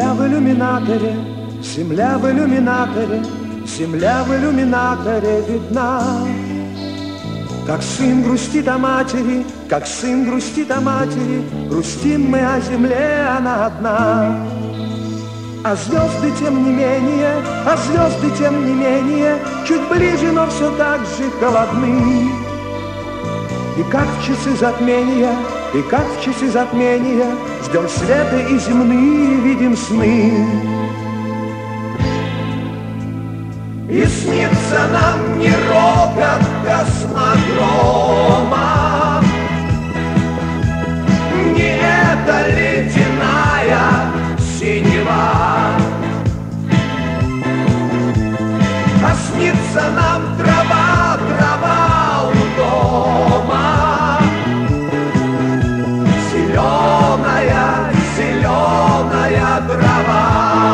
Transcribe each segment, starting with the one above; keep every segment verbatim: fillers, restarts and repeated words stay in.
Земля в иллюминаторе, земля в иллюминаторе, земля в иллюминаторе видна. Как сын грустит о матери, как сын грустит о матери, грустим мы о земле, она одна. А звезды тем не менее, а звезды тем не менее, чуть ближе, но все так же холодны. И как в часы затмения, и как в часы затмения, ждем света и земные видим сны. И снится нам не рокот космодрома, не эта ледяная синева, а снится нам трава, трава у дома, зеленая, зеленая трава.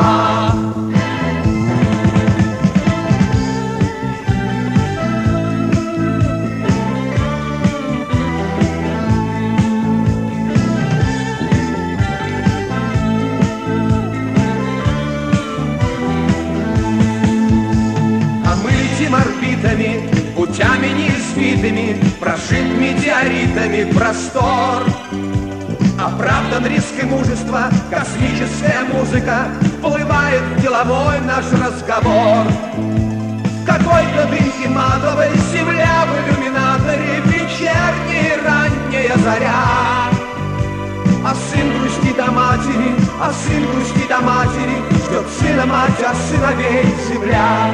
Орбитами, путями неизвитыми, прошит метеоритами простор. Оправдан риск и мужество, космическая музыка, вплывает в деловой наш разговор. Какой-то дымки матовой, земля в иллюминаторе, вечерняя ранняя заря. А сын грустит о матери, а сын грустит о матери, ждет сына мать, а сыновей земля.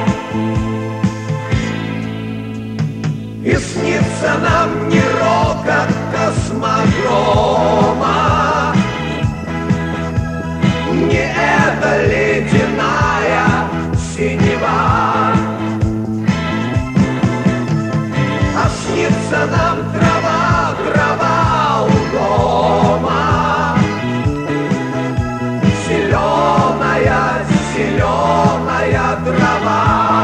И снится нам не рокот космодрома, не эта ледяная синева, а снится нам трава, трава у дома, зеленая, зеленая трава.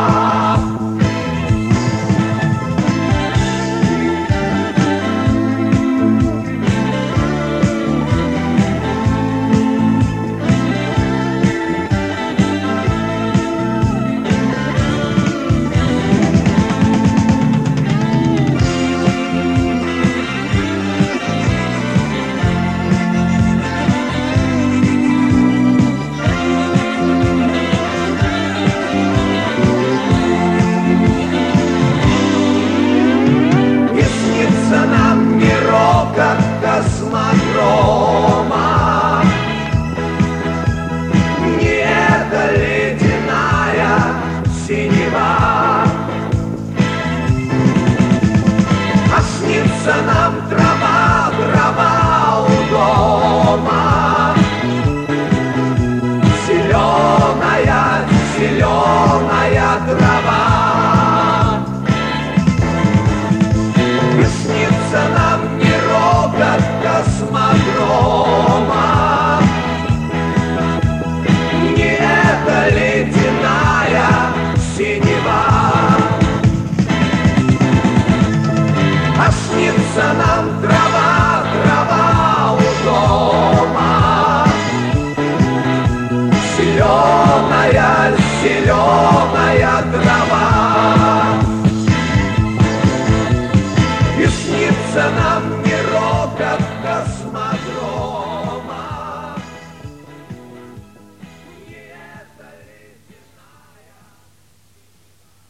Как космодрома, не эта ледяная синева, а снится нам трава, трава у дома, зеленая, зеленая трава. И снится нам не рокот космодрома, не эта ледяная синева, а снится нам трава, трава у дома, зеленая, зеленая трава. И снится нам